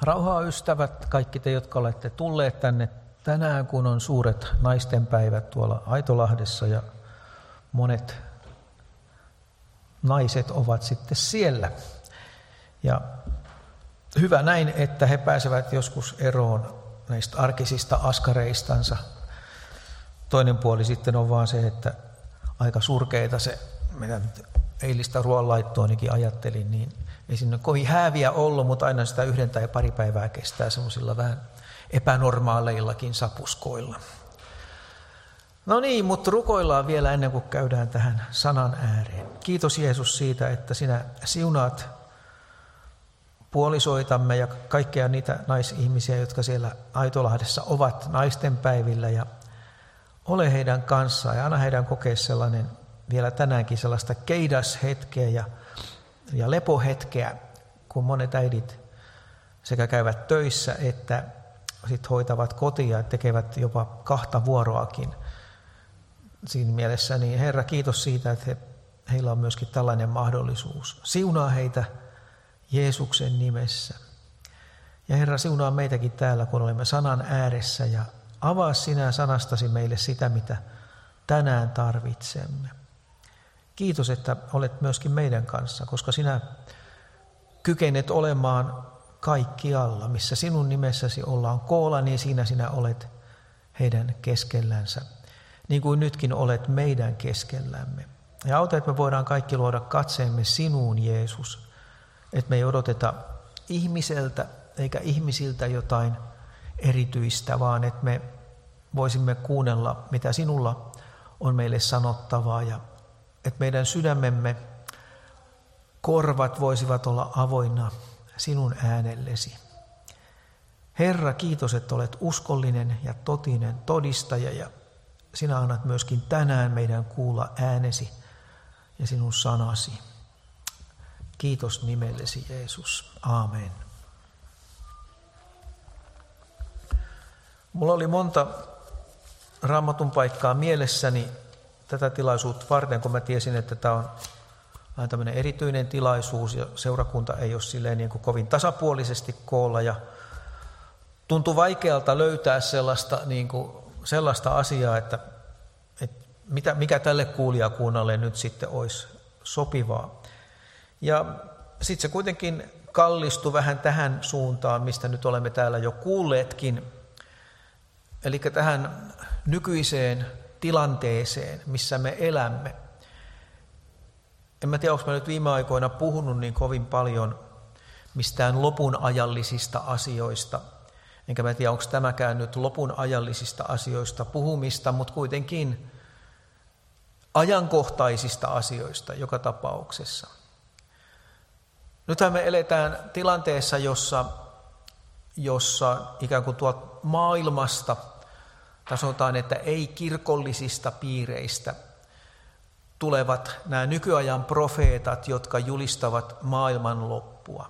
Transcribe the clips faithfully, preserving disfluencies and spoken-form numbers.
Rauhaa ystävät, kaikki te, jotka olette tulleet tänne tänään, kun on suuret naistenpäivät tuolla Aitolahdessa ja monet naiset ovat sitten siellä. Ja hyvä näin, että he pääsevät joskus eroon näistä arkisista askareistansa. Toinen puoli sitten on vaan se, että aika surkeita se, mitä nyt eilistä ruoanlaittoonikin ajattelin, niin ei sinne kovin hääviä ollut, mutta aina sitä yhden tai pari päivää kestää semmoisilla vähän epänormaaleillakin sapuskoilla. No niin, mutta rukoillaan vielä ennen kuin käydään tähän sanan ääreen. Kiitos Jeesus siitä, että sinä siunaat puolisoitamme ja kaikkia niitä naisihmisiä, jotka siellä Aitolahdessa ovat naistenpäivillä, ja ole heidän kanssaan ja anna heidän kokea sellainen vielä tänäänkin sellaista keidashetkeä ja, ja lepohetkeä, kun monet äidit sekä käyvät töissä että sit hoitavat kotia ja tekevät jopa kahta vuoroakin. Siinä mielessä, niin Herra, kiitos siitä, että he, heillä on myöskin tällainen mahdollisuus. Siunaa heitä Jeesuksen nimessä. Ja Herra, siunaa meitäkin täällä, kun olemme sanan ääressä, ja avaa sinä sanastasi meille sitä, mitä tänään tarvitsemme. Kiitos, että olet myöskin meidän kanssa, koska sinä kykenet olemaan kaikkialla, missä sinun nimessäsi ollaan koolla, niin siinä sinä olet heidän keskellänsä, niin kuin nytkin olet meidän keskellämme. Ja auta, että me voidaan kaikki luoda katseemme sinuun, Jeesus, että me ei odoteta ihmiseltä eikä ihmisiltä jotain erityistä, vaan että me voisimme kuunnella, mitä sinulla on meille sanottavaa, ja että meidän sydämemme korvat voisivat olla avoinna sinun äänellesi. Herra, kiitos, että olet uskollinen ja totinen todistaja, ja sinä annat myöskin tänään meidän kuulla äänesi ja sinun sanasi. Kiitos nimellesi, Jeesus. Aamen. Mulla oli monta Raamatun paikkaa mielessäni tätä tilaisuutta varten, kun mä tiesin, että tämä on vähän tämmöinen erityinen tilaisuus ja seurakunta ei ole silleen niin kuin kovin tasapuolisesti koolla, ja tuntui vaikealta löytää sellaista, niin kuin, sellaista asiaa, että, että mitä, mikä tälle kuulijakunnalle nyt sitten olisi sopivaa. Ja sitten se kuitenkin kallistui vähän tähän suuntaan, mistä nyt olemme täällä jo kuulleetkin, eli tähän nykyiseen tilanteeseen, missä me elämme. En mä tiedä, onko mä nyt viime aikoina puhunut niin kovin paljon mistään lopun ajallisista asioista. Enkä mä tiedä, onko tämäkään nyt lopun ajallisista asioista puhumista, mutta kuitenkin ajankohtaisista asioista joka tapauksessa. Nythän me eletään tilanteessa, jossa, jossa ikään kuin tuolta maailmasta, tai sanotaan, että ei kirkollisista piireistä, tulevat nämä nykyajan profeetat, jotka julistavat maailman loppua.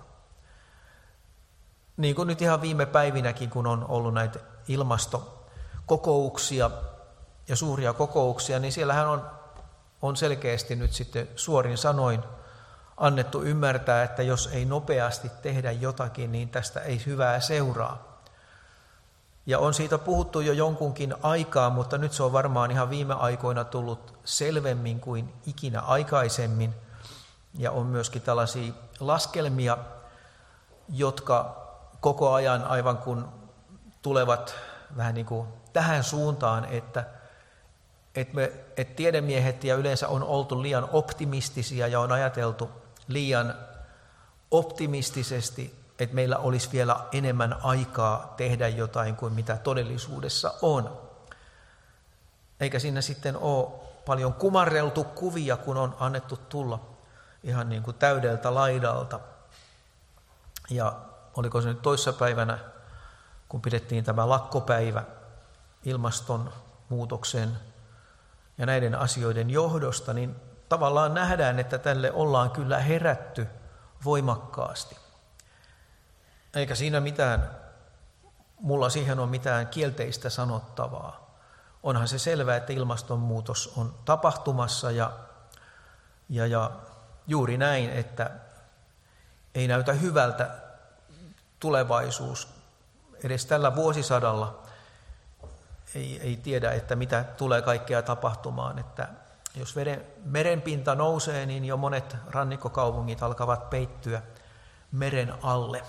Niin kuin nyt ihan viime päivinäkin, kun on ollut näitä ilmastokokouksia ja suuria kokouksia, niin siellähän on, on selkeästi nyt sitten suorin sanoin annettu ymmärtää, että jos ei nopeasti tehdä jotakin, niin tästä ei hyvää seuraa. Ja on siitä puhuttu jo jonkunkin aikaa, mutta nyt se on varmaan ihan viime aikoina tullut selvemmin kuin ikinä aikaisemmin. Ja on myöskin tällaisia laskelmia, jotka koko ajan aivan kun tulevat vähän niin kuin tähän suuntaan, että, että, me, että tiedemiehet ja yleensä on oltu liian optimistisia ja on ajateltu liian optimistisesti, että meillä olisi vielä enemmän aikaa tehdä jotain kuin mitä todellisuudessa on. Eikä siinä sitten ole paljon kumarreltu kuvia, kun on annettu tulla ihan niin kuin täydeltä laidalta. Ja oliko se nyt toissapäivänä, kun pidettiin tämä lakkopäivä ilmastonmuutoksen ja näiden asioiden johdosta, niin tavallaan nähdään, että tälle ollaan kyllä herätty voimakkaasti. Eikä siinä mitään, mulla siihen on mitään kielteistä sanottavaa. Onhan se selvää, että ilmastonmuutos on tapahtumassa ja, ja, ja juuri näin, että ei näytä hyvältä tulevaisuus edes tällä vuosisadalla ei, ei tiedä, että mitä tulee kaikkea tapahtumaan. Että jos veden, merenpinta nousee, niin jo monet rannikkokaupungit alkavat peittyä meren alle.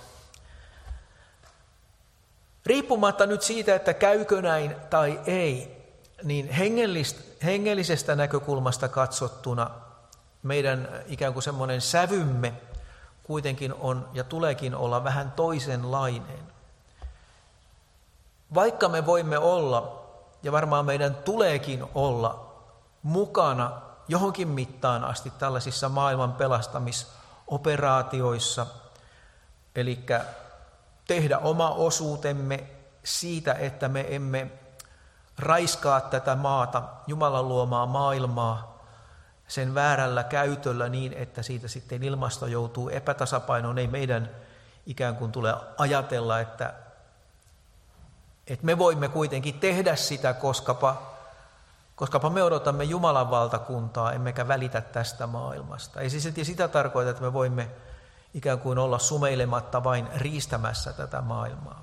Riippumatta nyt siitä, että käykö näin tai ei, niin hengellisestä näkökulmasta katsottuna meidän ikään kuin semmoinen sävymme kuitenkin on ja tuleekin olla vähän toisenlainen. Vaikka me voimme olla, ja varmaan meidän tuleekin olla, mukana johonkin mittaan asti tällaisissa maailman pelastamisoperaatioissa, eli tehdä oma osuutemme siitä, että me emme raiskaa tätä maata, Jumalan luomaa maailmaa, sen väärällä käytöllä niin, että siitä sitten ilmasto joutuu epätasapainoon. Ei meidän ikään kuin tule ajatella, että, että me voimme kuitenkin tehdä sitä, koskapa, koskapa me odotamme Jumalan valtakuntaa, emmekä välitä tästä maailmasta. Ei siis sitä tarkoita, että me voimme ikään kuin olla sumeilematta vain riistämässä tätä maailmaa.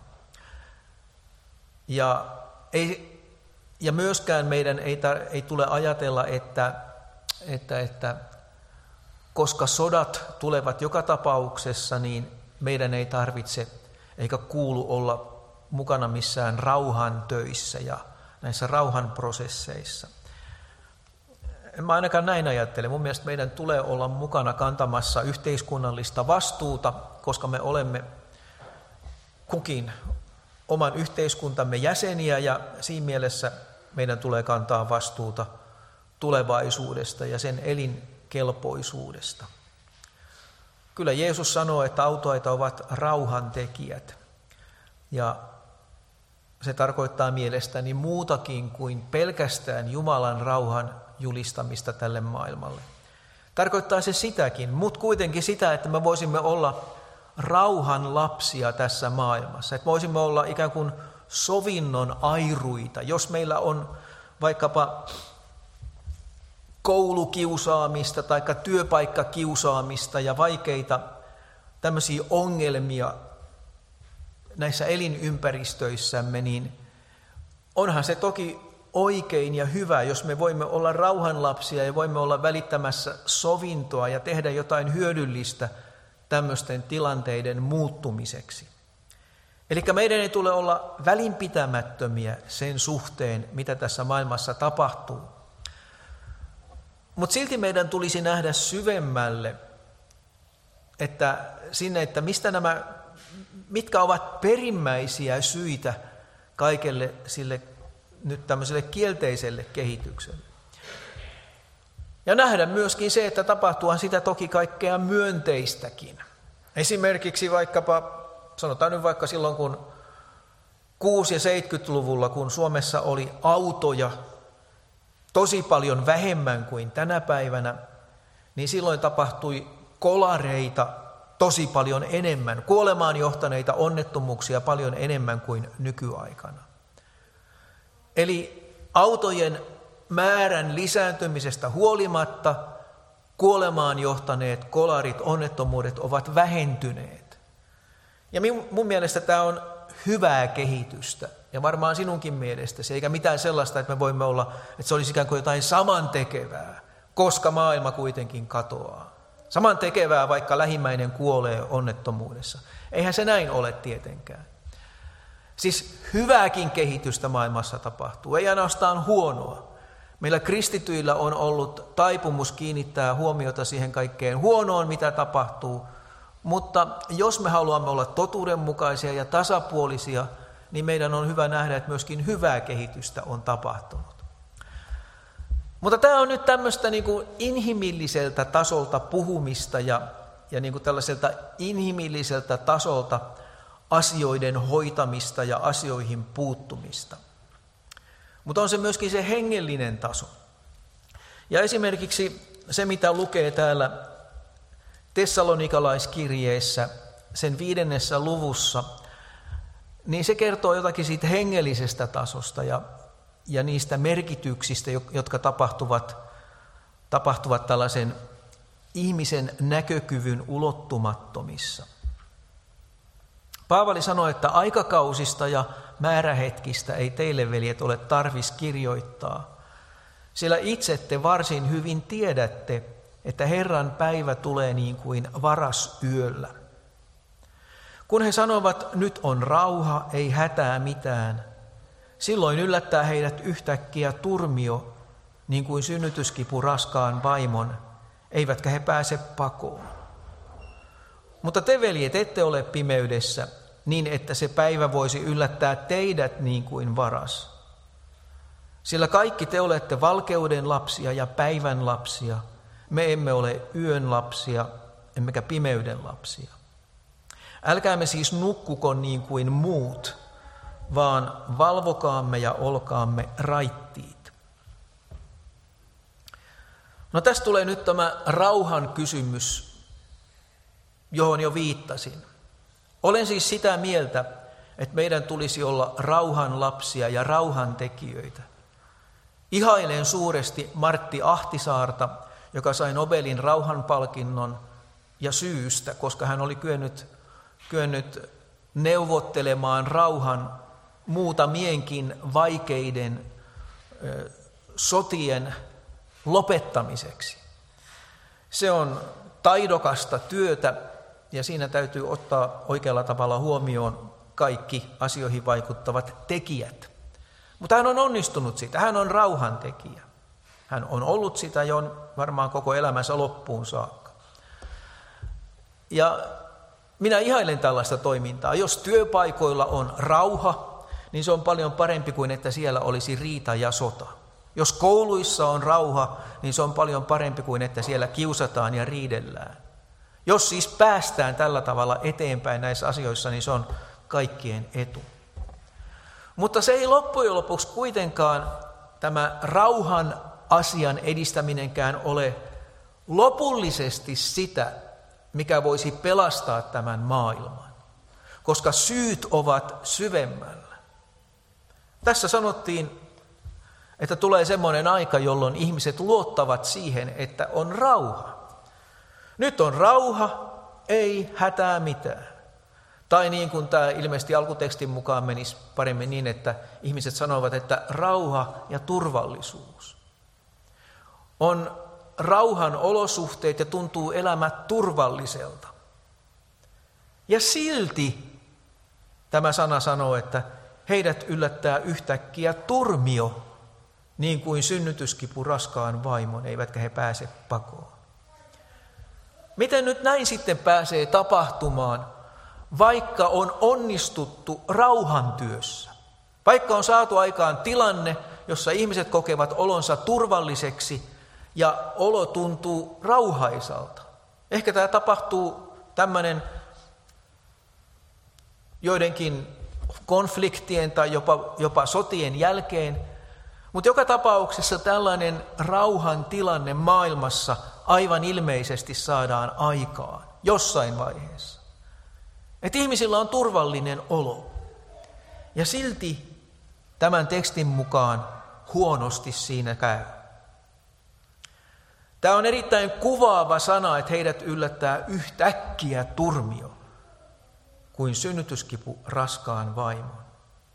Ja, ei, ja myöskään meidän ei, tar, ei tule ajatella, että, että, että koska sodat tulevat joka tapauksessa, niin meidän ei tarvitse eikä kuulu olla mukana missään rauhan töissä ja näissä rauhan prosesseissa. En mä ainakaan näin ajattele. Mun mielestä meidän tulee olla mukana kantamassa yhteiskunnallista vastuuta, koska me olemme kukin oman yhteiskuntamme jäseniä ja siinä mielessä meidän tulee kantaa vastuuta tulevaisuudesta ja sen elinkelpoisuudesta. Kyllä Jeesus sanoo, että autuaita ovat rauhantekijät ja se tarkoittaa mielestäni muutakin kuin pelkästään Jumalan rauhan julistamista tälle maailmalle. Tarkoittaa se sitäkin, mutta kuitenkin sitä, että me voisimme olla rauhan lapsia tässä maailmassa. Että me voisimme olla ikään kuin sovinnon airuita. Jos meillä on vaikkapa koulukiusaamista tai työpaikkakiusaamista ja vaikeita tämmöisiä ongelmia näissä elinympäristöissämme, niin onhan se toki oikein ja hyvä, jos me voimme olla rauhanlapsia ja voimme olla välittämässä sovintoa ja tehdä jotain hyödyllistä tämmöisten tilanteiden muuttumiseksi. Eli meidän ei tule olla välinpitämättömiä sen suhteen, mitä tässä maailmassa tapahtuu. Mutta silti meidän tulisi nähdä syvemmälle, että sinne, että mistä nämä, mitkä ovat perimmäisiä syitä kaikelle sille nyt tämmöiselle kielteiselle kehitykselle. Ja nähdä myöskin se, että tapahtuuhan sitä toki kaikkea myönteistäkin. Esimerkiksi vaikkapa, sanotaan nyt vaikka silloin kun kuusi- ja seitsemänkymmentäluvulla, kun Suomessa oli autoja tosi paljon vähemmän kuin tänä päivänä, niin silloin tapahtui kolareita tosi paljon enemmän, kuolemaan johtaneita onnettomuuksia paljon enemmän kuin nykyaikana. Eli autojen määrän lisääntymisestä huolimatta kuolemaan johtaneet kolarit, onnettomuudet ovat vähentyneet. Ja mun mielestä tämä on hyvää kehitystä, ja varmaan sinunkin mielestäsi, eikä mitään sellaista, että me voimme olla, että se olisi ikään kuin jotain samantekevää, koska maailma kuitenkin katoaa. Samantekevää, vaikka lähimmäinen kuolee onnettomuudessa. Eihän se näin ole tietenkään. Siis hyvääkin kehitystä maailmassa tapahtuu, ei ainoastaan huonoa. Meillä kristityillä on ollut taipumus kiinnittää huomiota siihen kaikkeen huonoon, mitä tapahtuu, mutta jos me haluamme olla totuudenmukaisia ja tasapuolisia, niin meidän on hyvä nähdä, että myöskin hyvää kehitystä on tapahtunut. Mutta tämä on nyt tämmöistä niin kuin inhimilliseltä tasolta puhumista ja, ja niin kuin tällaiselta inhimilliseltä tasolta asioiden hoitamista ja asioihin puuttumista. Mutta on se myöskin se hengellinen taso. Ja esimerkiksi se, mitä lukee täällä Tessalonikalaiskirjeessä, sen viidennessä luvussa, niin se kertoo jotakin siitä hengellisestä tasosta ja, ja niistä merkityksistä, jotka tapahtuvat, tapahtuvat tällaisen ihmisen näkökyvyn ulottumattomissa. Paavali sanoi, että aikakausista ja määrähetkistä ei teille, veljet, ole tarvis kirjoittaa, sillä itse te varsin hyvin tiedätte, että Herran päivä tulee niin kuin varas yöllä. Kun he sanovat, nyt on rauha, ei hätää mitään, silloin yllättää heidät yhtäkkiä turmio, niin kuin synnytyskipu raskaan vaimon, eivätkä he pääse pakoon. Mutta te, veljet, ette ole pimeydessä, niin että se päivä voisi yllättää teidät niin kuin varas. Sillä kaikki te olette valkeuden lapsia ja päivän lapsia. Me emme ole yön lapsia, emmekä pimeyden lapsia. Älkäämme siis nukkuko niin kuin muut, vaan valvokaamme ja olkaamme raittiit. No tästä tulee nyt tämä rauhan kysymys, johon jo viittasin. Olen siis sitä mieltä, että meidän tulisi olla rauhan lapsia ja rauhan tekijöitä. Ihailen suuresti Martti Ahtisaarta, joka sai Nobelin rauhanpalkinnon, ja syystä, koska hän oli kyennyt, kyennyt neuvottelemaan rauhan muutamienkin vaikeiden ö, sotien lopettamiseksi. Se on taidokasta työtä, ja siinä täytyy ottaa oikealla tavalla huomioon kaikki asioihin vaikuttavat tekijät. Mutta hän on onnistunut siitä. Hän on rauhantekijä. Hän on ollut sitä jo varmaan koko elämänsä loppuun saakka. Ja minä ihailen tällaista toimintaa. Jos työpaikoilla on rauha, niin se on paljon parempi kuin että siellä olisi riita ja sota. Jos kouluissa on rauha, niin se on paljon parempi kuin että siellä kiusataan ja riidellään. Jos siis päästään tällä tavalla eteenpäin näissä asioissa, niin se on kaikkien etu. Mutta se ei loppujen lopuksi kuitenkaan tämä rauhan asian edistäminenkään ole lopullisesti sitä, mikä voisi pelastaa tämän maailman, koska syyt ovat syvemmällä. Tässä sanottiin, että tulee semmoinen aika, jolloin ihmiset luottavat siihen, että on rauha. Nyt on rauha, ei hätää mitään. Tai niin kuin tämä ilmeisesti alkutekstin mukaan menisi paremmin niin, että ihmiset sanovat, että rauha ja turvallisuus. On rauhan olosuhteet ja tuntuu elämä turvalliselta. Ja silti tämä sana sanoo, että heidät yllättää yhtäkkiä turmio, niin kuin synnytyskipu raskaan vaimon, eivätkä he pääse pakoon. Miten nyt näin sitten pääsee tapahtumaan, vaikka on onnistuttu rauhantyössä? Vaikka on saatu aikaan tilanne, jossa ihmiset kokevat olonsa turvalliseksi ja olo tuntuu rauhaisalta. Ehkä tämä tapahtuu tämmöinen joidenkin konfliktien tai jopa, jopa sotien jälkeen, mutta joka tapauksessa tällainen rauhan tilanne maailmassa aivan ilmeisesti saadaan aikaan jossain vaiheessa. Että ihmisillä on turvallinen olo. Ja silti tämän tekstin mukaan huonosti siinä käy. Tämä on erittäin kuvaava sana, että heidät yllättää yhtäkkiä turmio, kuin synnytyskipu raskaan vaimon.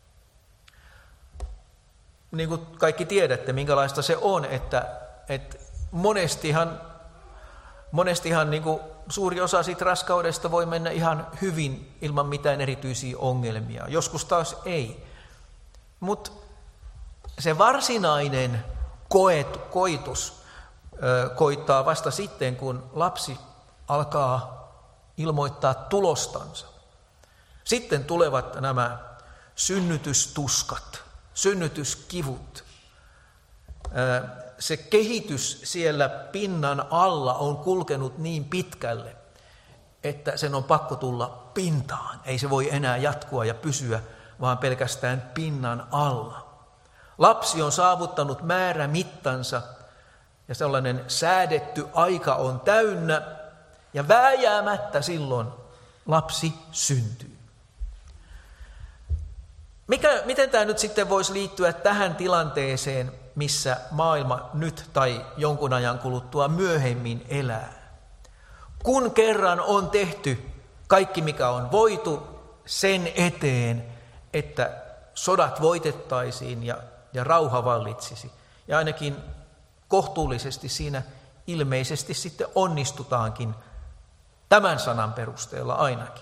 Niin kuin kaikki tiedätte, minkälaista se on, että, että monestihan, monestihan niin kuin suuri osa siitä raskaudesta voi mennä ihan hyvin ilman mitään erityisiä ongelmia. Joskus taas ei. Mutta se varsinainen koet, koitus ö, koittaa vasta sitten, kun lapsi alkaa ilmoittaa tulostansa. Sitten tulevat nämä synnytystuskat, synnytyskivut. Se kehitys siellä pinnan alla on kulkenut niin pitkälle, että sen on pakko tulla pintaan. Ei se voi enää jatkua ja pysyä, vaan pelkästään pinnan alla. Lapsi on saavuttanut määrämittansa ja sellainen säädetty aika on täynnä ja vääjäämättä silloin lapsi syntyy. Mikä, miten tämä nyt sitten voisi liittyä tähän tilanteeseen, missä maailma nyt tai jonkun ajan kuluttua myöhemmin elää? Kun kerran on tehty kaikki, mikä on voitu sen eteen, että sodat voitettaisiin ja, ja rauha vallitsisi. Ja ainakin kohtuullisesti siinä ilmeisesti sitten onnistutaankin tämän sanan perusteella ainakin.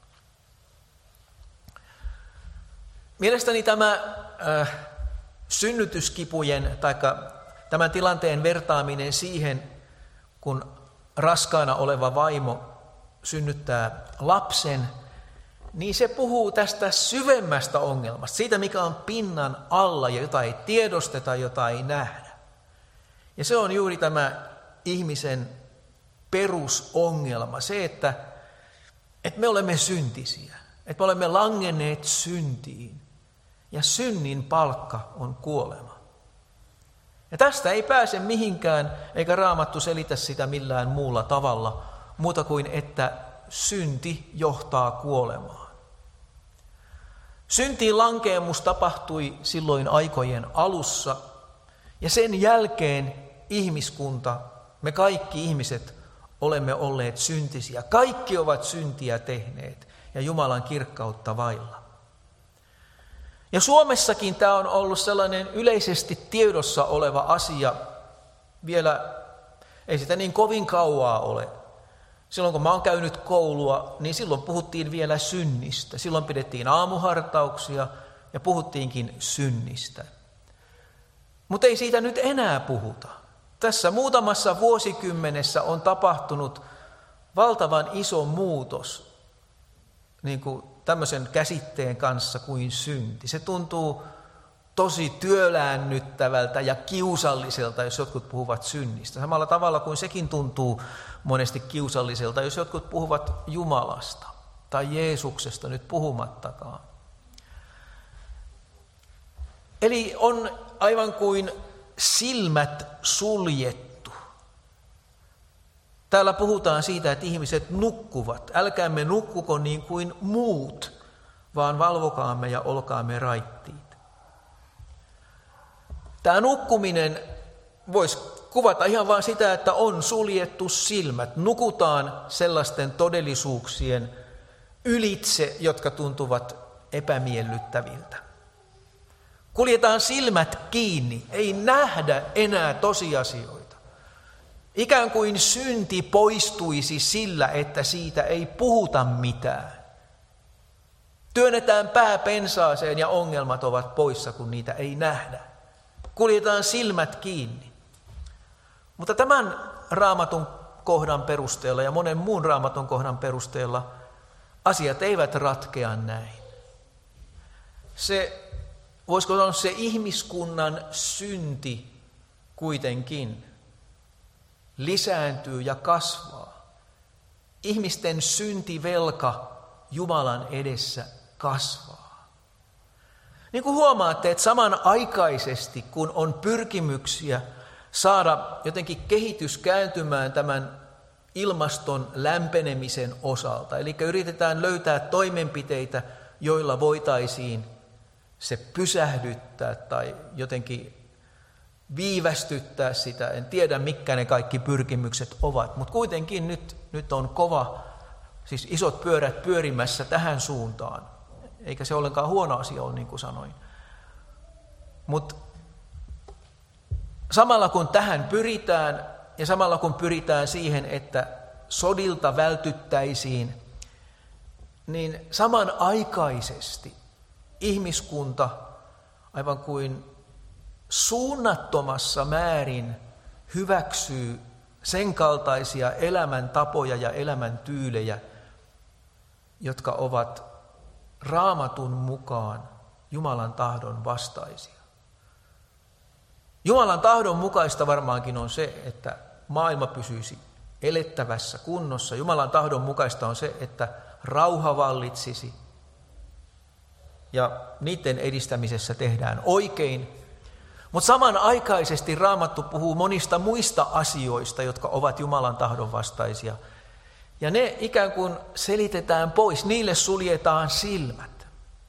Mielestäni tämä äh, synnytyskipujen tai tämän tilanteen vertaaminen siihen, kun raskaana oleva vaimo synnyttää lapsen, niin se puhuu tästä syvemmästä ongelmasta, siitä mikä on pinnan alla ja jota ei tiedosteta, jota ei nähdä. Ja se on juuri tämä ihmisen perusongelma, se, että, että me olemme syntisiä, että me olemme langenneet syntiin ja synnin palkka on kuolema. Ja tästä ei pääse mihinkään, eikä Raamattu selitä sitä millään muulla tavalla, muuta kuin että synti johtaa kuolemaan. Syntiin lankeemus tapahtui silloin aikojen alussa, ja sen jälkeen ihmiskunta, me kaikki ihmiset olemme olleet syntisiä. Kaikki ovat syntiä tehneet ja Jumalan kirkkautta vailla. Ja Suomessakin tämä on ollut sellainen yleisesti tiedossa oleva asia, vielä ei sitä niin kovin kauaa ole. Silloin kun mä oon käynyt koulua, niin silloin puhuttiin vielä synnistä. Silloin pidettiin aamuhartauksia ja puhuttiinkin synnistä. Mutta ei siitä nyt enää puhuta. Tässä muutamassa vuosikymmenessä on tapahtunut valtavan iso muutos niin kuin tämmöisen käsitteen kanssa kuin synti. Se tuntuu tosi työläännyttävältä ja kiusalliselta, jos jotkut puhuvat synnistä. Samalla tavalla kuin sekin tuntuu monesti kiusalliselta, jos jotkut puhuvat Jumalasta tai Jeesuksesta nyt puhumattakaan. Eli on aivan kuin silmät suljettu. Täällä puhutaan siitä, että ihmiset nukkuvat. Älkäämme nukkuko niin kuin muut, vaan valvokaamme ja olkaamme raittiit. Tämä nukkuminen voisi kuvata ihan vain sitä, että on suljettu silmät. Nukutaan sellaisten todellisuuksien ylitse, jotka tuntuvat epämiellyttäviltä. Kuljetaan silmät kiinni, ei nähdä enää tosiasioita. Ikään kuin synti poistuisi sillä, että siitä ei puhuta mitään. Työnnetään pää pensaaseen ja ongelmat ovat poissa, kun niitä ei nähdä. Kuljetaan silmät kiinni. Mutta tämän Raamatun kohdan perusteella ja monen muun Raamatun kohdan perusteella asiat eivät ratkea näin. Se, voisiko sanoa, se ihmiskunnan synti kuitenkin lisääntyy ja kasvaa. Ihmisten syntivelka Jumalan edessä kasvaa. Niin kuin huomaatte, että samanaikaisesti, kun on pyrkimyksiä saada jotenkin kehitys kääntymään tämän ilmaston lämpenemisen osalta, eli yritetään löytää toimenpiteitä, joilla voitaisiin se pysähdyttää tai jotenkin viivästyttää sitä. En tiedä, mitkä ne kaikki pyrkimykset ovat, mutta kuitenkin nyt, nyt on kova, siis isot pyörät pyörimässä tähän suuntaan. Eikä se ollenkaan huono asia ole, niin kuin sanoin. Mutta samalla kun tähän pyritään ja samalla kun pyritään siihen, että sodilta vältyttäisiin, niin samanaikaisesti ihmiskunta aivan kuin suunnattomassa määrin hyväksyy sen kaltaisia elämäntapoja ja elämäntyylejä, jotka ovat Raamatun mukaan Jumalan tahdon vastaisia. Jumalan tahdon mukaista varmaankin on se, että maailma pysyisi elettävässä kunnossa. Jumalan tahdon mukaista on se, että rauha vallitsisi ja niiden edistämisessä tehdään oikein. Mutta samanaikaisesti Raamattu puhuu monista muista asioista, jotka ovat Jumalan tahdon vastaisia. Ja ne ikään kuin selitetään pois, niille suljetaan silmät.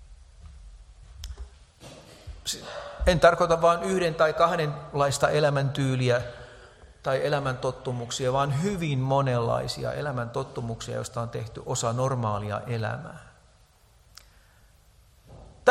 En tarkoita vain yhden tai kahdenlaista elämäntyyliä tai elämäntottumuksia, vaan hyvin monenlaisia elämäntottumuksia, joista on tehty osa normaalia elämää.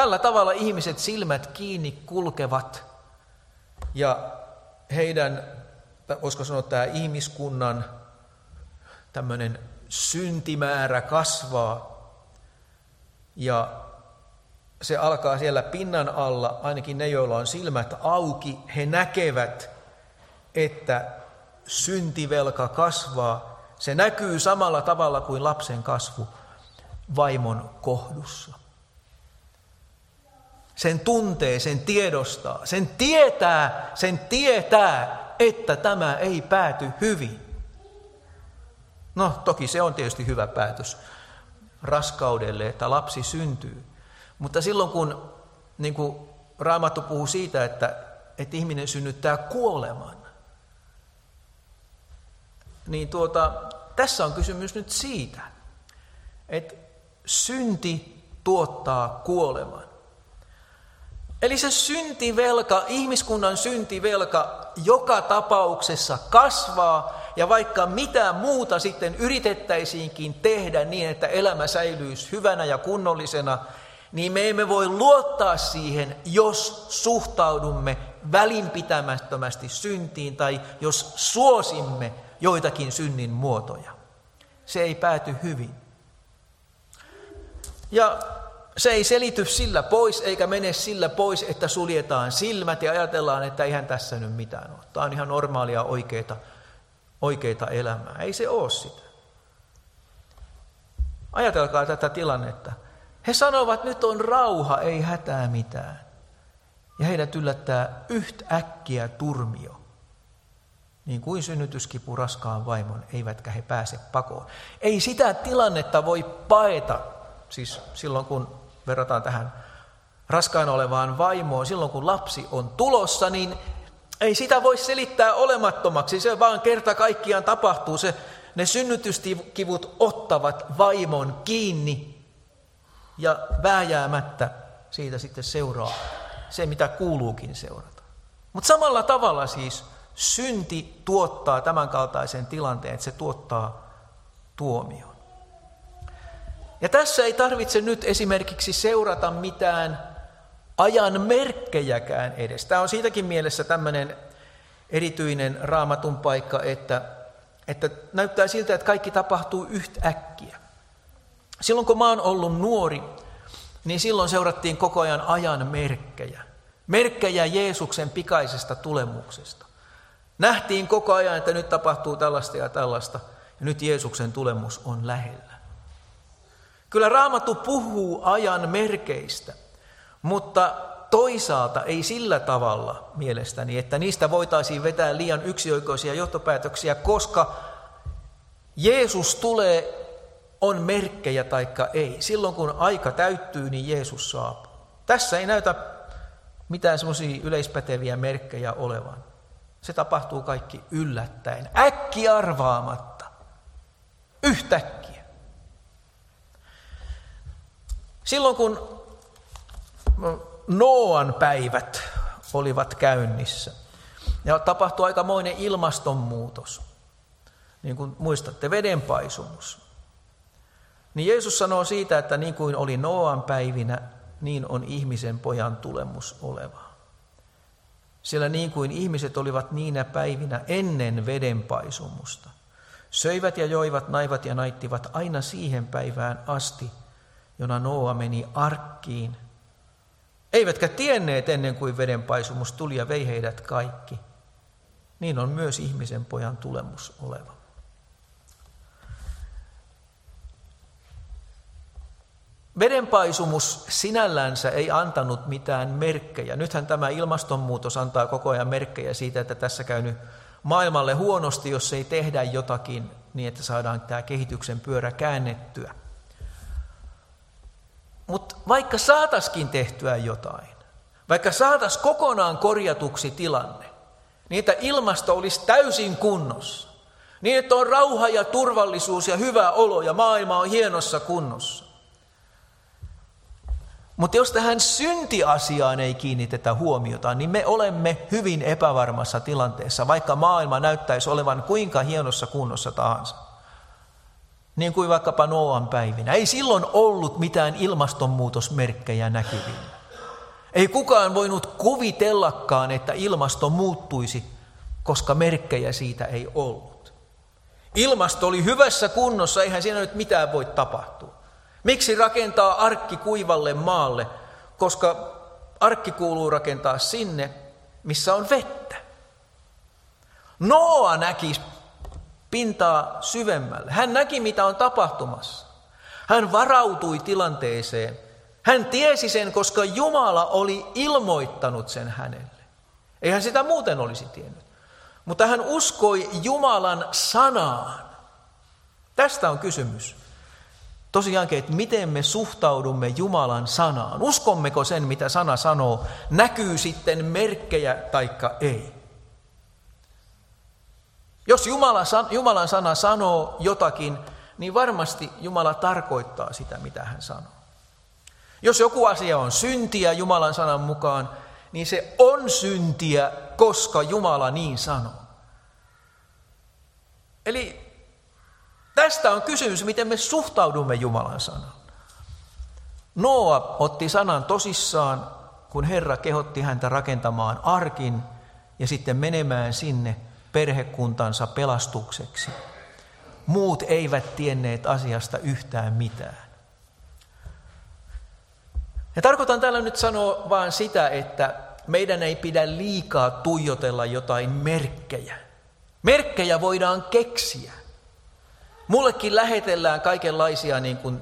Tällä tavalla ihmiset silmät kiinni kulkevat ja heidän, voisiko sanoa tämä ihmiskunnan tämmöinen syntimäärä kasvaa ja se alkaa siellä pinnan alla, ainakin ne, joilla on silmät auki, he näkevät, että syntivelka kasvaa. Se näkyy samalla tavalla kuin lapsen kasvu vaimon kohdussa. Sen tuntee, sen tiedostaa, sen tietää, sen tietää, että tämä ei pääty hyvin. No toki se on tietysti hyvä päätös raskaudelle, että lapsi syntyy. Mutta silloin kun niin kuin Raamattu puhuu siitä, että, että ihminen synnyttää kuoleman, niin tuota, tässä on kysymys nyt siitä, että synti tuottaa kuoleman. Eli se syntivelka, ihmiskunnan syntivelka joka tapauksessa kasvaa, ja vaikka mitä muuta sitten yritettäisiinkin tehdä niin, että elämä säilyisi hyvänä ja kunnollisena, niin me emme voi luottaa siihen, jos suhtaudumme välinpitämättömästi syntiin tai jos suosimme joitakin synnin muotoja. Se ei pääty hyvin. Ja se ei selity sillä pois eikä mene sillä pois, että suljetaan silmät ja ajatellaan, että eihän tässä nyt mitään ole. Tämä on ihan normaalia oikeita, oikeita elämää. Ei se ole sitä. Ajatelkaa tätä tilannetta. He sanovat, että nyt on rauha, ei hätää mitään. Ja heidät yllättää yhtäkkiä turmio. Niin kuin synnytyskipu raskaan vaimon, eivätkä he pääse pakoon. Ei sitä tilannetta voi paeta, siis silloin kun verrataan tähän raskaana olevaan vaimoon, silloin kun lapsi on tulossa, niin ei sitä voi selittää olemattomaksi. Se vaan kerta kaikkiaan tapahtuu. Se, ne synnytyskivut ottavat vaimon kiinni ja vääjäämättä siitä sitten seuraa se, mitä kuuluukin seurata. Mutta samalla tavalla siis synti tuottaa tämän kaltaisen tilanteen, että se tuottaa tuomion. Ja tässä ei tarvitse nyt esimerkiksi seurata mitään ajan merkkejäkään edes. Tämä on siitäkin mielessä tämmöinen erityinen Raamatun paikka, että, että näyttää siltä, että kaikki tapahtuu yhtäkkiä. Silloin kun mä oon ollut nuori, niin silloin seurattiin koko ajan ajan merkkejä. Merkkejä Jeesuksen pikaisesta tulemuksesta. Nähtiin koko ajan, että nyt tapahtuu tällaista ja tällaista, ja nyt Jeesuksen tulemus on lähellä. Kyllä Raamattu puhuu ajan merkeistä, mutta toisaalta ei sillä tavalla mielestäni, että niistä voitaisiin vetää liian yksioikoisia johtopäätöksiä, koska Jeesus tulee, on merkkejä taikka ei. Silloin kun aika täyttyy, niin Jeesus saapuu. Tässä ei näytä mitään semmoisia yleispäteviä merkkejä olevan. Se tapahtuu kaikki yllättäen, äkkiarvaamatta, yhtäkkiä. Silloin kun Nooan päivät olivat käynnissä ja tapahtui aikamoinen ilmastonmuutos, niin kuin muistatte, vedenpaisumus, niin Jeesus sanoo siitä, että niin kuin oli Nooan päivinä, niin on ihmisen pojan tulemus oleva. Sillä niin kuin ihmiset olivat niinä päivinä ennen vedenpaisumusta, söivät ja joivat, naivat ja naittivat aina siihen päivään asti, jona Nooa meni arkkiin. Eivätkä tienneet ennen kuin vedenpaisumus tuli ja vei heidät kaikki. Niin on myös ihmisen pojan tulemus oleva. Vedenpaisumus sinällänsä ei antanut mitään merkkejä. Nythän tämä ilmastonmuutos antaa koko ajan merkkejä siitä, että tässä käynyt maailmalle huonosti, jos ei tehdä jotakin niin, että saadaan tämä kehityksen pyörä käännettyä. Mutta vaikka saataisiin tehtyä jotain, vaikka saataisiin kokonaan korjatuksi tilanne, niin että ilmasto olisi täysin kunnossa, niin että on rauha ja turvallisuus ja hyvä olo ja maailma on hienossa kunnossa. Mutta jos tähän syntiasiaan ei kiinnitetä huomiota, niin me olemme hyvin epävarmassa tilanteessa, vaikka maailma näyttäisi olevan kuinka hienossa kunnossa tahansa. niin kuin vaikkapa Nooan päivinä. Ei silloin ollut mitään ilmastonmuutosmerkkejä näkyvillä. Ei kukaan voinut kuvitellakaan, että ilmasto muuttuisi, koska merkkejä siitä ei ollut. Ilmasto oli hyvässä kunnossa, eihän siinä nyt mitään voi tapahtua. Miksi rakentaa arkki kuivalle maalle? Koska arkki kuuluu rakentaa sinne, missä on vettä. Nooa näki pintaa syvemmälle. Hän näki, mitä on tapahtumassa. Hän varautui tilanteeseen. Hän tiesi sen, koska Jumala oli ilmoittanut sen hänelle. Eihän sitä muuten olisi tiennyt. Mutta hän uskoi Jumalan sanaan. Tästä on kysymys. Tosiaankin, että miten me suhtaudumme Jumalan sanaan. Uskommeko sen, mitä sana sanoo, näkyy sitten merkkejä taikka ei. Jos Jumala, Jumalan sana sanoo jotakin, niin varmasti Jumala tarkoittaa sitä, mitä hän sanoo. Jos joku asia on syntiä Jumalan sanan mukaan, niin se on syntiä, koska Jumala niin sanoo. Eli tästä on kysymys, miten me suhtaudumme Jumalan sanaan. Nooa otti sanan tosissaan, kun Herra kehotti häntä rakentamaan arkin ja sitten menemään sinne perhekuntansa pelastukseksi. Muut eivät tienneet asiasta yhtään mitään. Ja tarkoitan tällä nyt sanoa vaan sitä, että meidän ei pidä liikaa tuijotella jotain merkkejä. Merkkejä voidaan keksiä. Mullekin lähetellään kaikenlaisia niin kuin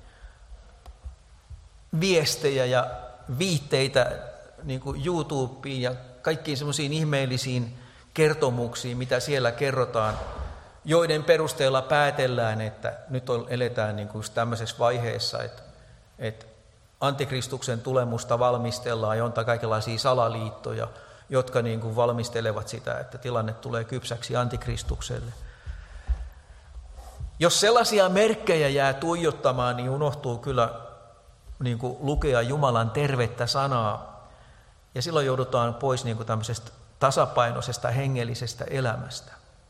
viestejä ja viitteitä niin kuin YouTubeen ja kaikkiin semmoisiin ihmeellisiin kertomuksiin, mitä siellä kerrotaan, joiden perusteella päätellään, että nyt eletään niin kuin tämmöisessä vaiheessa, että, että antikristuksen tulemusta valmistellaan ja on kaikenlaisia salaliittoja, jotka niin kuin valmistelevat sitä, että tilanne tulee kypsäksi antikristukselle. Jos sellaisia merkkejä jää tuijottamaan, niin unohtuu kyllä niin kuin lukea Jumalan tervettä sanaa. Ja silloin joudutaan pois niin kuin tämmöisestä tasapainoisesta hengellisestä elämästä.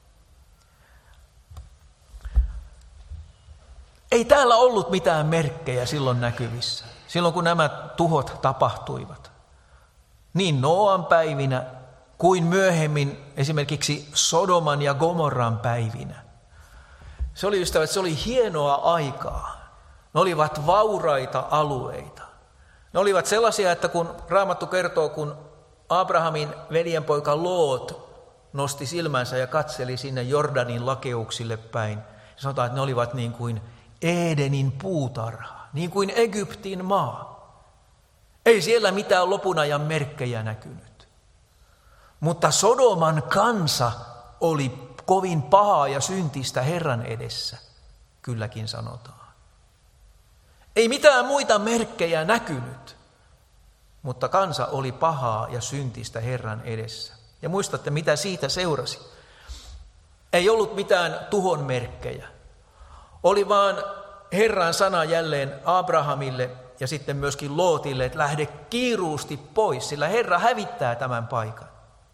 Ei täällä ollut mitään merkkejä silloin näkyvissä, silloin kun nämä tuhot tapahtuivat. Niin Nooan päivinä kuin myöhemmin esimerkiksi Sodoman ja Gomorran päivinä. Se oli, ystävät, se oli hienoa aikaa. Ne olivat vauraita alueita. Ne olivat sellaisia, että kun Raamattu kertoo, kun Abrahamin veljenpoika Loot nosti silmänsä ja katseli sinne Jordanin lakeuksille päin, sanotaan, että ne olivat niin kuin Edenin puutarha, niin kuin Egyptin maa. Ei siellä mitään lopun ajan merkkejä näkynyt. Mutta Sodoman kansa oli kovin pahaa ja syntistä Herran edessä, kylläkin sanotaan. Ei mitään muita merkkejä näkynyt, mutta kansa oli pahaa ja syntistä Herran edessä. Ja muistatte, mitä siitä seurasi. Ei ollut mitään tuhon merkkejä. Oli vaan Herran sana jälleen Abrahamille ja sitten myöskin Lootille, että lähde kiiruusti pois, sillä Herra hävittää tämän paikan.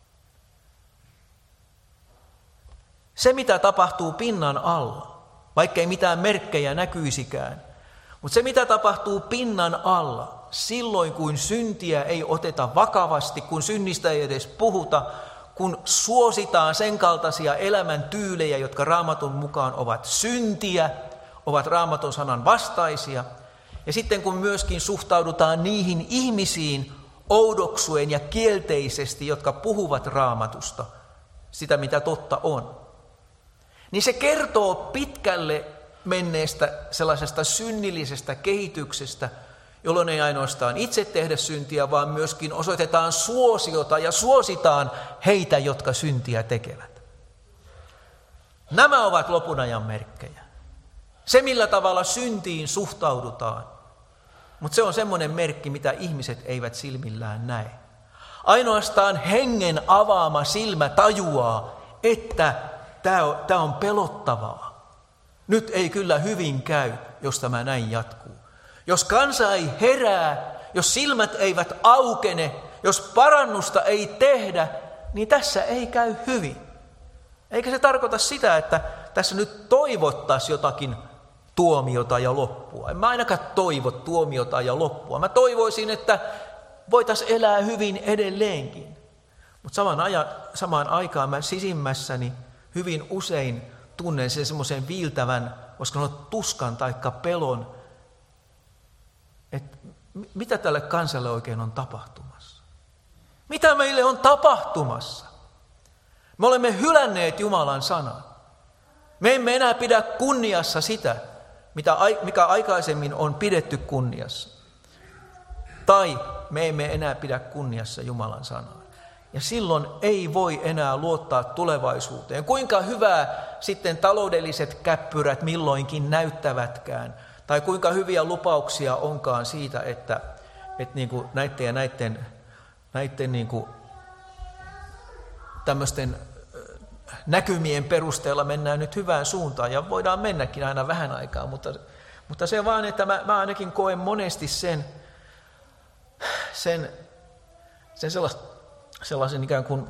Se, mitä tapahtuu pinnan alla, vaikka ei mitään merkkejä näkyisikään, mutta se, mitä tapahtuu pinnan alla, silloin kun syntiä ei oteta vakavasti, kun synnistä ei edes puhuta, kun suositaan sen kaltaisia elämäntyylejä, jotka Raamatun mukaan ovat syntiä, ovat Raamatun sanan vastaisia, ja sitten kun myöskin suhtaudutaan niihin ihmisiin oudoksuen ja kielteisesti, jotka puhuvat Raamatusta, sitä mitä totta on, niin se kertoo pitkälle menneestä sellaisesta synnillisestä kehityksestä, jolloin ei ainoastaan itse tehdä syntiä, vaan myöskin osoitetaan suosiota ja suositaan heitä, jotka syntiä tekevät. Nämä ovat lopun ajan merkkejä. Se, millä tavalla syntiin suhtaudutaan, mutta se on semmoinen merkki, mitä ihmiset eivät silmillään näe. Ainoastaan hengen avaama silmä tajuaa, että tämä on pelottavaa. Nyt ei kyllä hyvin käy, jos tämä näin jatkuu. Jos kansa ei herää, jos silmät eivät aukene, jos parannusta ei tehdä, niin tässä ei käy hyvin. Eikä se tarkoita sitä, että tässä nyt toivottaisiin jotakin tuomiota ja loppua. En mä ainakaan toivo tuomiota ja loppua. Mä toivoisin, että voitaisiin elää hyvin edelleenkin. Mutta samaan, ajan, samaan aikaan mä sisimmässäni hyvin usein tunnen sen semmoisen viiltävän, voisiko sanoa tuskan taikka pelon, että mitä tälle kansalle oikein on tapahtumassa. Mitä meille on tapahtumassa? Me olemme hylänneet Jumalan sanan. Me emme enää pidä kunniassa sitä, mikä aikaisemmin on pidetty kunniassa. Tai me emme enää pidä kunniassa Jumalan sanaa. Ja silloin ei voi enää luottaa tulevaisuuteen. Kuinka hyvää sitten taloudelliset käppyrät milloinkin näyttävätkään. Tai kuinka hyviä lupauksia onkaan siitä, että, että niin kuin näiden ja näiden, näiden niin kuin tämmöisten näkymien perusteella mennään nyt hyvään suuntaan. Ja voidaan mennäkin aina vähän aikaa, mutta, mutta se vaan, että mä, mä ainakin koen monesti sen, sen, sen sellaista, sellaisen ikään kuin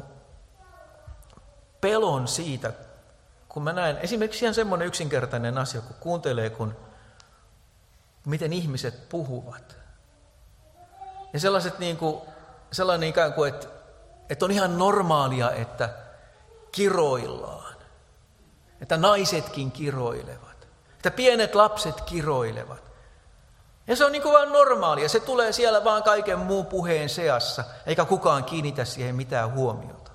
pelon siitä, kun mä näen, esimerkiksi ihan semmoinen yksinkertainen asia, kun kuuntelee, kun, miten ihmiset puhuvat. Ja sellaiset niin kuin, sellainen ikään kuin, että, että on ihan normaalia, että kiroillaan. Että naisetkin kiroilevat. Että pienet lapset kiroilevat. Ja se on niin kuin vaan normaalia. Se tulee siellä vaan kaiken muun puheen seassa, eikä kukaan kiinnitä siihen mitään huomiota.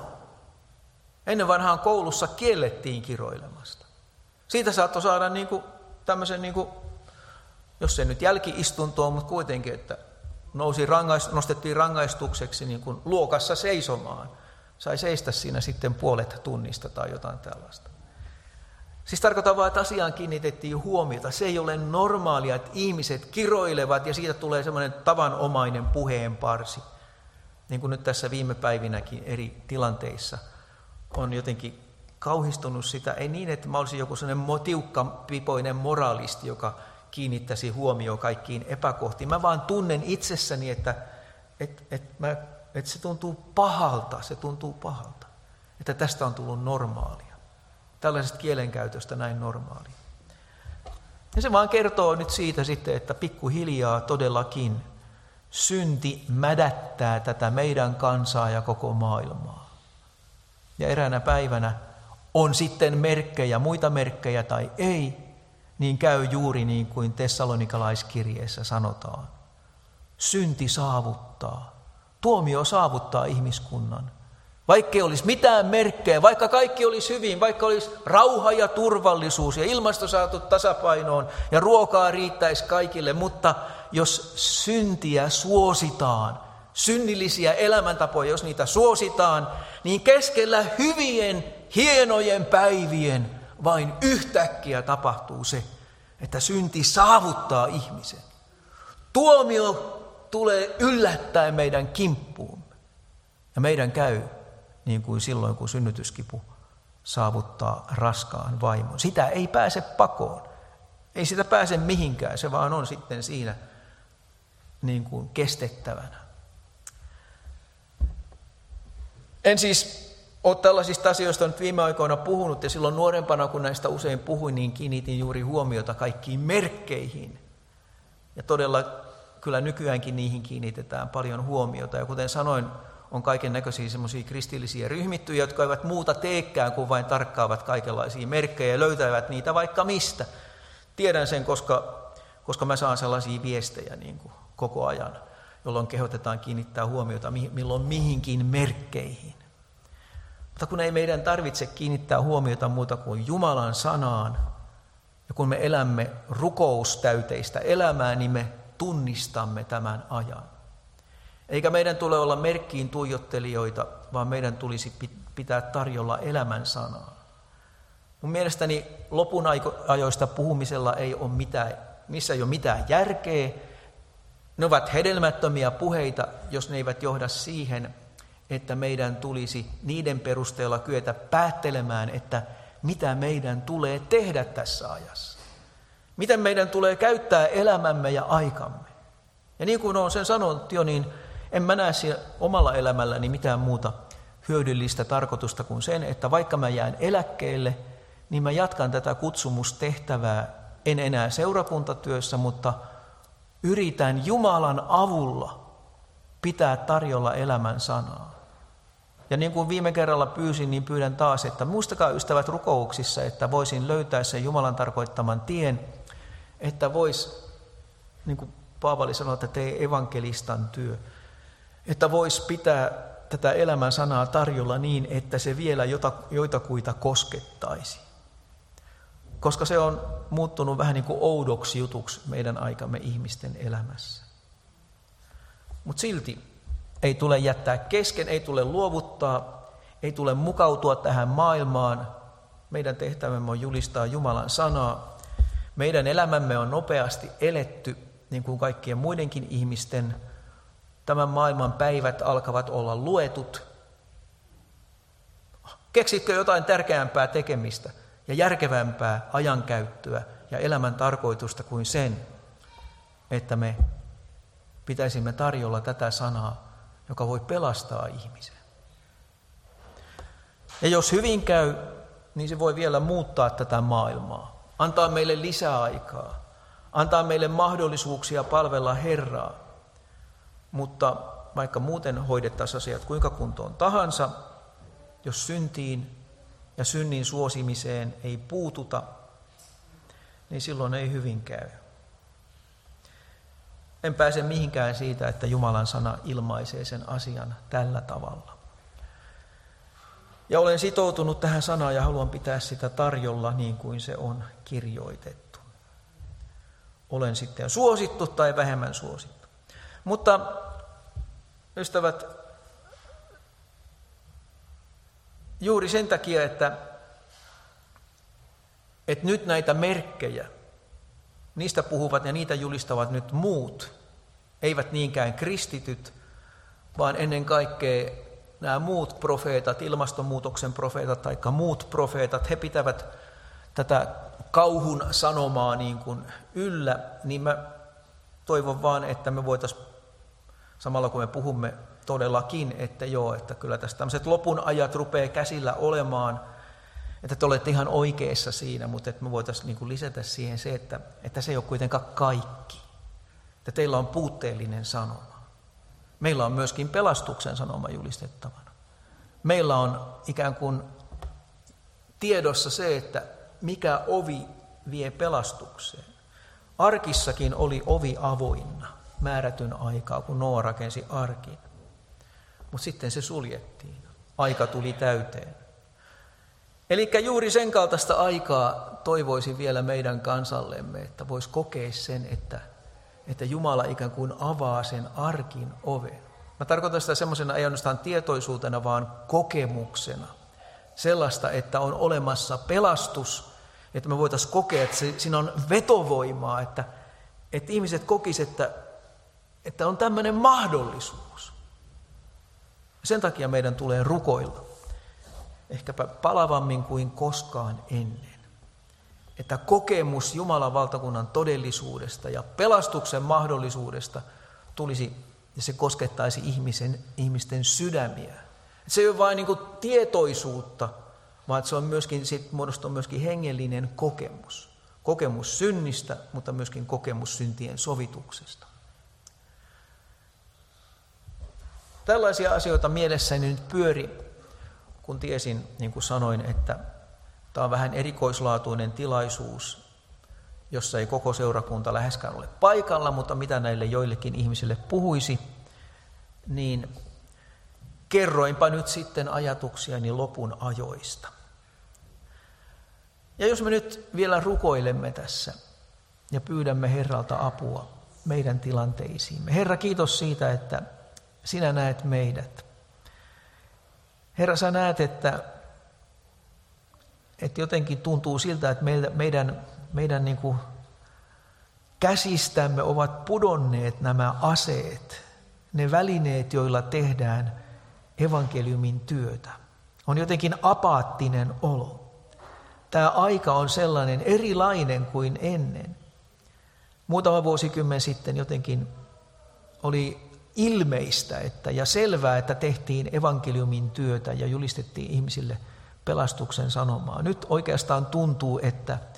Ennen vanhaan koulussa kiellettiin kiroilemasta. Siitä saattoi saada niin kuin tämmöisen, niin kuin, jos se nyt jälki-istuntoon, mutta kuitenkin, että nousi rangaist, nostettiin rangaistukseksi niin kuin luokassa seisomaan. Sai seistä siinä sitten puolet tunnista tai jotain tällaista. Siis tarkoitan vaan, että asiaan kiinnitettiin huomiota. Se ei ole normaalia, että ihmiset kiroilevat ja siitä tulee semmoinen tavanomainen puheenparsi. Niin kuin nyt tässä viime päivinäkin eri tilanteissa on jotenkin kauhistunut sitä. Ei niin, että mä olisin joku sellainen tiukkapipoinen moraalisti, joka kiinnittäisi huomioon kaikkiin epäkohtiin. Mä vaan tunnen itsessäni, että, että, että, mä, että se tuntuu pahalta, se tuntuu pahalta. Että tästä on tullut normaalia. Tällaisesta kielenkäytöstä näin normaalia. Ja se vaan kertoo nyt siitä sitten, että pikkuhiljaa todellakin synti mädättää tätä meidän kansaa ja koko maailmaa. Ja eräänä päivänä on sitten merkkejä, muita merkkejä tai ei, niin käy juuri niin kuin Tessalonikalaiskirjeessä sanotaan. Synti saavuttaa, tuomio saavuttaa ihmiskunnan. Vaikka ei olisi mitään merkkejä, vaikka kaikki olisi hyvin, vaikka olisi rauha ja turvallisuus ja ilmasto saatu tasapainoon ja ruokaa riittäisi kaikille, mutta jos syntiä suositaan, synnillisiä elämäntapoja, jos niitä suositaan, niin keskellä hyvien, hienojen päivien vain yhtäkkiä tapahtuu se, että synti saavuttaa ihmisen. Tuomio tulee yllättäen meidän kimppuumme ja meidän käy niin kuin silloin, kun synnytyskipu saavuttaa raskaan vaimon. Sitä ei pääse pakoon. Ei sitä pääse mihinkään, se vaan on sitten siinä niin kuin kestettävänä. En siis ole tällaisista asioista nyt viime aikoina puhunut, ja silloin nuorempana, kun näistä usein puhuin, niin kiinnitin juuri huomiota kaikkiin merkkeihin. Ja todella kyllä nykyäänkin niihin kiinnitetään paljon huomiota, ja kuten sanoin, on kaiken näköisiä semmoisia kristillisiä ryhmittyjä, jotka eivät muuta teekään kuin vain tarkkaavat kaikenlaisia merkkejä ja löytävät niitä vaikka mistä. Tiedän sen, koska, koska mä saan sellaisia viestejä niin kuin koko ajan, jolloin kehotetaan kiinnittää huomiota milloin mihinkin merkkeihin. Mutta kun ei meidän tarvitse kiinnittää huomiota muuta kuin Jumalan sanaan, ja kun me elämme rukoustäyteistä elämää, niin me tunnistamme tämän ajan. Eikä meidän tule olla merkkiin tuijottelijoita, vaan meidän tulisi pitää tarjolla elämän sanaa. Mun mielestäni lopun ajoista puhumisella ei ole mitään, missä ei ole mitään järkeä. Ne ovat hedelmättömiä puheita, jos ne eivät johda siihen, että meidän tulisi niiden perusteella kyetä päättelemään, että mitä meidän tulee tehdä tässä ajassa. Miten meidän tulee käyttää elämämme ja aikamme. Ja niin kuin olen sen sanonut jo, niin en mä näe omalla elämälläni mitään muuta hyödyllistä tarkoitusta kuin sen, että vaikka mä jään eläkkeelle, niin mä jatkan tätä kutsumustehtävää en enää seurakuntatyössä, mutta yritän Jumalan avulla pitää tarjolla elämän sanaa. Ja niin kuin viime kerralla pyysin, niin pyydän taas, että muistakaa ystävät rukouksissa, että voisin löytää sen Jumalan tarkoittaman tien, että vois, niin kuin Paavali sanoi, että tee evankelistan työ, että vois pitää tätä elämän sanaa tarjolla niin, että se vielä jota, joitakuita koskettaisi. Koska se on muuttunut vähän niin kuin oudoksi jutuksi meidän aikamme ihmisten elämässä. Mutta silti ei tule jättää kesken, ei tule luovuttaa, ei tule mukautua tähän maailmaan. Meidän tehtävämme on julistaa Jumalan sanaa. Meidän elämämme on nopeasti eletty, niin kuin kaikkien muidenkin ihmisten. Tämän maailman päivät alkavat olla luetut. Keksitkö jotain tärkeämpää tekemistä ja järkevämpää ajankäyttöä ja elämän tarkoitusta kuin sen, että me pitäisimme tarjolla tätä sanaa, joka voi pelastaa ihmisen. Ja jos hyvin käy, niin se voi vielä muuttaa tätä maailmaa. Antaa meille lisäaikaa. Antaa meille mahdollisuuksia palvella Herraa. Mutta vaikka muuten hoidettaisiin asiat kuinka kuntoon tahansa, jos syntiin ja synnin suosimiseen ei puututa, niin silloin ei hyvin käy. En pääse mihinkään siitä, että Jumalan sana ilmaisee sen asian tällä tavalla. Ja olen sitoutunut tähän sanaan ja haluan pitää sitä tarjolla niin kuin se on kirjoitettu. Olen sitten suosittu tai vähemmän suosittu. Mutta ystävät, juuri sen takia, että, että nyt näitä merkkejä, niistä puhuvat ja niitä julistavat nyt muut, eivät niinkään kristityt, vaan ennen kaikkea nämä muut profeetat, ilmastonmuutoksen profeetat tai muut profeetat, he pitävät tätä kauhun sanomaa niin kuin yllä, niin mä toivon vaan, että me voitaisiin, samalla kun me puhumme todellakin, että joo, että kyllä tässä tämmöiset lopun ajat rupeaa käsillä olemaan, että te olette ihan oikeassa siinä, mutta että me voitaisiin niin kuin lisätä siihen se, että, että se ei ole kuitenkaan kaikki. Että teillä on puutteellinen sanoma. Meillä on myöskin pelastuksen sanoma julistettavana. Meillä on ikään kuin tiedossa se, että mikä ovi vie pelastukseen. Arkissakin oli ovi avoinna määrätyn aikaa, kun Noa rakensi arkin. Mutta sitten se suljettiin. Aika tuli täyteen. Eli juuri sen kaltaista aikaa toivoisin vielä meidän kansallemme, että voisi kokea sen, että, että Jumala ikään kuin avaa sen arkin oven. Mä tarkoitan sitä semmoisena ei ainoastaan tietoisuutena, vaan kokemuksena. Sellaista, että on olemassa pelastus, että me voitaisiin kokea, että se, siinä on vetovoimaa, että, että ihmiset kokisivat, että, että on tämmöinen mahdollisuus. Sen takia meidän tulee rukoilla. Ehkäpä palavammin kuin koskaan ennen. Että kokemus Jumalan valtakunnan todellisuudesta ja pelastuksen mahdollisuudesta tulisi ja se koskettaisi ihmisen, ihmisten sydämiä. Se ei ole vain niin kuin tietoisuutta, vaan että se on myöskin, sit muodostuu myöskin hengellinen kokemus. Kokemus synnistä, mutta myöskin kokemus syntien sovituksesta. Tällaisia asioita mielessäni nyt pyöri, kun tiesin, niin kuin sanoin, että tämä on vähän erikoislaatuinen tilaisuus, jossa ei koko seurakunta läheskään ole paikalla, mutta mitä näille joillekin ihmisille puhuisi, niin kerroinpa nyt sitten ajatuksiani lopun ajoista. Ja jos me nyt vielä rukoilemme tässä ja pyydämme Herralta apua meidän tilanteisiimme. Herra, kiitos siitä, että sinä näet meidät. Herra, sä näet, että, että jotenkin tuntuu siltä, että meidän, meidän, meidän niin kuin käsistämme ovat pudonneet nämä aseet, ne välineet, joilla tehdään evankeliumin työtä. On jotenkin apaattinen olo. Tämä aika on sellainen erilainen kuin ennen. Muutama vuosikymmen sitten jotenkin oli ilmeistä että, ja selvää, että tehtiin evankeliumin työtä ja julistettiin ihmisille pelastuksen sanomaa. Nyt oikeastaan tuntuu, että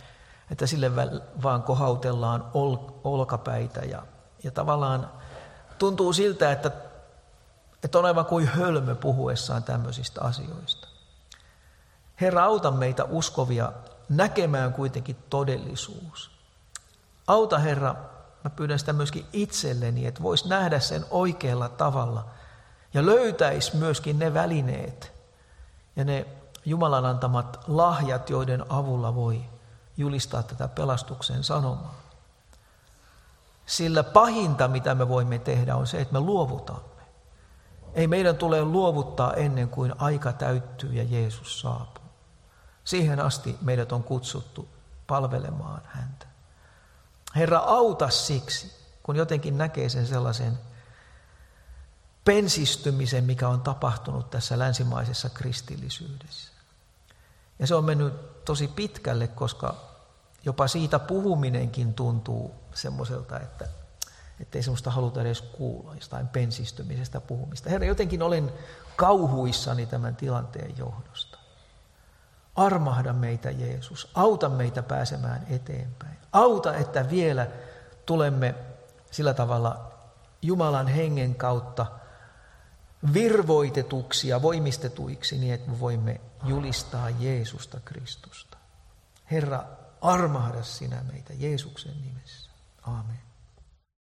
että sille vaan kohautellaan ol, olkapäitä ja, ja tavallaan tuntuu siltä, että, että on aivan kuin hölmö puhuessaan tämmöisistä asioista. Herra, auta meitä uskovia näkemään kuitenkin todellisuus. Auta, Herra, mä pyydän sitä myöskin itselleni, että vois nähdä sen oikealla tavalla ja löytäisi myöskin ne välineet ja ne Jumalan antamat lahjat, joiden avulla voi julistaa tätä pelastuksen sanomaa. Sillä pahinta, mitä me voimme tehdä, on se, että me luovutamme. Ei meidän tule luovuttaa ennen kuin aika täyttyy ja Jeesus saapuu. Siihen asti meidät on kutsuttu palvelemaan häntä. Herra, auta siksi, kun jotenkin näkee sen sellaisen pensistymisen, mikä on tapahtunut tässä länsimaisessa kristillisyydessä. Ja se on mennyt tosi pitkälle, koska jopa siitä puhuminenkin tuntuu semmoiselta, että ei semmoista haluta edes kuulla, jostain pensistymisestä puhumista. Herra, jotenkin olen kauhuissani tämän tilanteen johdosta. Armahda meitä, Jeesus. Auta meitä pääsemään eteenpäin. Auta, että vielä tulemme sillä tavalla Jumalan hengen kautta virvoitetuksi ja voimistetuiksi niin, että me voimme julistaa Jeesusta Kristusta. Herra, armahda sinä meitä Jeesuksen nimessä. Aamen.